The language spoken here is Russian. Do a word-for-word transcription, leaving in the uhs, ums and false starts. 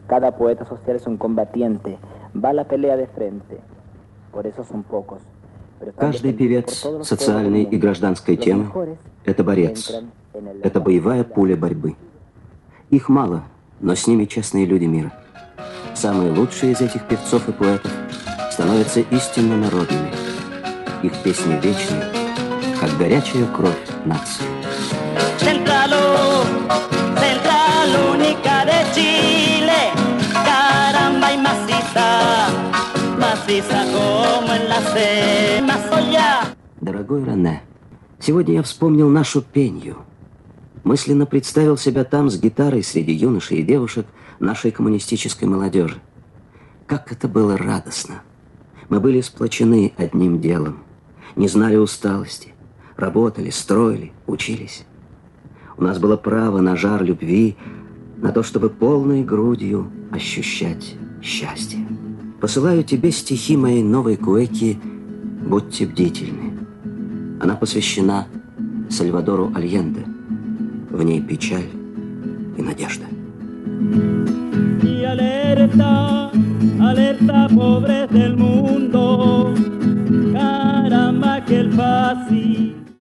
Cada poeta social es un combatiente, va a la pelea de frente. Por eso son pocos. Каждый певец социальной и гражданской темы – это борец, это боевая пуля борьбы. Их мало, но с ними честные люди мира. Самые лучшие из этих певцов и поэтов становятся истинно народными. Их песни вечны, как горячая кровь нации. Дорогой Рене, сегодня я вспомнил нашу пенью. Мысленно представил себя там с гитарой среди юношей и девушек нашей коммунистической молодежи. Как это было радостно! Мы были сплочены одним делом, не знали усталости, работали, строили, учились. У нас было право на жар любви, на то, чтобы полной грудью ощущать счастье. Посылаю тебе стихи моей новой куэки «Будьте бдительны». Она посвящена Сальвадору Альенде. В ней печаль и надежда. Y alerta, alerta, pobres del mundo, caramba que el fácil